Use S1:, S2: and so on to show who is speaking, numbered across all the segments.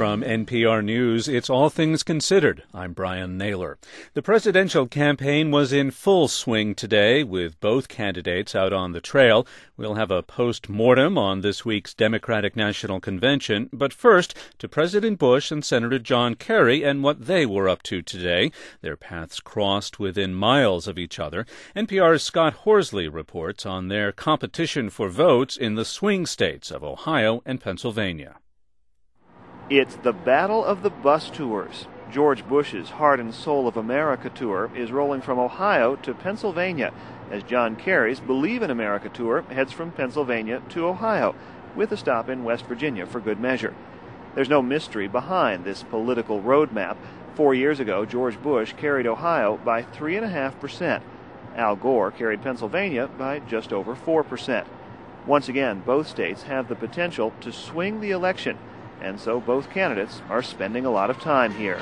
S1: From NPR News, it's All Things Considered. I'm Brian Naylor. The presidential campaign was in full swing today, with both candidates out on the trail. We'll have a post-mortem on this week's Democratic National Convention. But first, to President Bush and Senator John Kerry and what they were up to today. Their paths crossed within miles of each other. NPR's Scott Horsley reports on their competition for votes in the swing states of Ohio and Pennsylvania.
S2: It's the Battle of the Bus Tours. George Bush's Heart and Soul of America tour is rolling from Ohio to Pennsylvania, as John Kerry's Believe in America tour heads from Pennsylvania to Ohio, with a stop in West Virginia for good measure. There's no mystery behind this political roadmap. 4 years ago, George Bush carried Ohio by 3.5%. Al Gore carried Pennsylvania by just over 4%. Once again, both states have the potential to swing the election, and so both candidates are spending a lot of time here.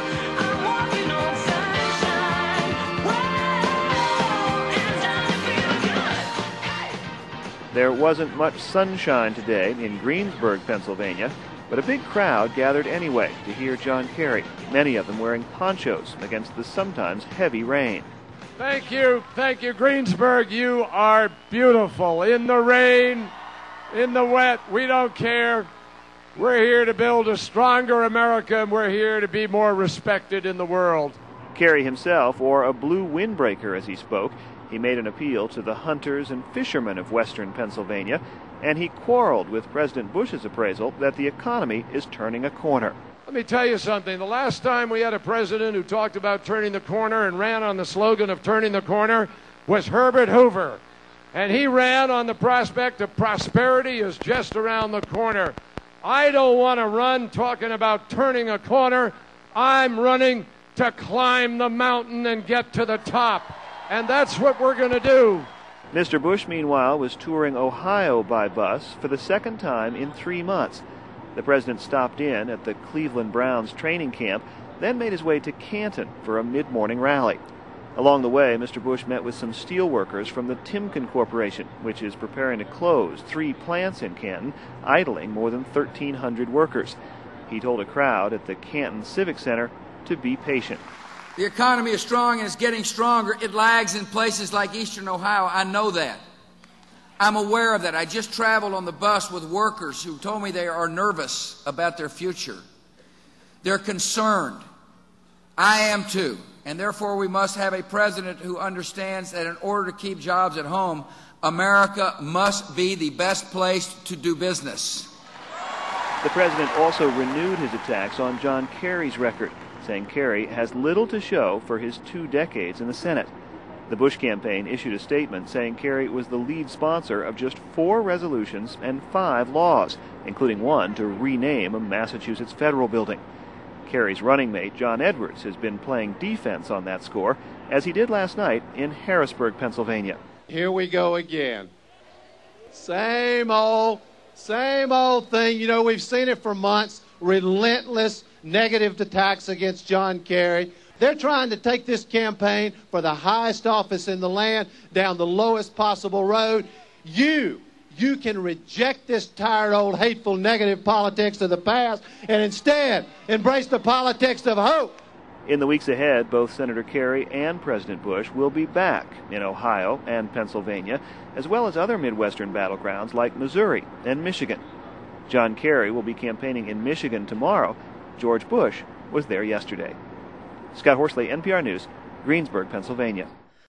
S2: There wasn't much sunshine today in Greensburg, Pennsylvania, but a big crowd gathered anyway to hear John Kerry, many of them wearing ponchos against the sometimes heavy rain.
S3: Thank you, Greensburg. You are beautiful. In the rain, in the wet, we don't care. We're here to build a stronger America, and we're here to be more respected in the world.
S2: Kerry himself wore a blue windbreaker as he spoke. He made an appeal to the hunters and fishermen of western Pennsylvania, and he quarreled with President Bush's appraisal that the economy is turning a corner.
S3: Let me tell you something. The last time we had a president who talked about turning the corner and ran on the slogan of turning the corner was Herbert Hoover. And he ran on the prospect of prosperity is just around the corner. I don't want to run talking about turning a corner. I'm running to climb the mountain and get to the top. And that's what we're going to do.
S2: Mr. Bush, meanwhile, was touring Ohio by bus for the second time in 3 months. The president stopped in at the Cleveland Browns training camp, then made his way to Canton for a mid-morning rally. Along the way, Mr. Bush met with some steel workers from the Timken Corporation, which is preparing to close 3 plants in Canton, idling more than 1,300 workers. He told a crowd at the Canton Civic Center to be patient.
S4: The economy is strong and it's getting stronger. It lags in places like eastern Ohio. I know that. I'm aware of that. I just traveled on the bus with workers who told me they are nervous about their future. They're concerned. I am too. And therefore, we must have a president who understands that in order to keep jobs at home, America must be the best place to do business.
S2: The president also renewed his attacks on John Kerry's record, saying Kerry has little to show for his 2 decades in the Senate. The Bush campaign issued a statement saying Kerry was the lead sponsor of just 4 resolutions and 5 laws, including one to rename a Massachusetts federal building. Kerry's running mate, John Edwards, has been playing defense on that score, as he did last night in Harrisburg, Pennsylvania.
S5: Here we go again. Same old thing. You know, we've seen it for months. Relentless negative attacks against John Kerry. They're trying to take this campaign for the highest office in the land down the lowest possible road. You can reject this tired, old, hateful, negative politics of the past and instead embrace the politics of hope.
S2: In the weeks ahead, both Senator Kerry and President Bush will be back in Ohio and Pennsylvania, as well as other Midwestern battlegrounds like Missouri and Michigan. John Kerry will be campaigning in Michigan tomorrow. George Bush was there yesterday. Scott Horsley, NPR News, Greensburg, Pennsylvania.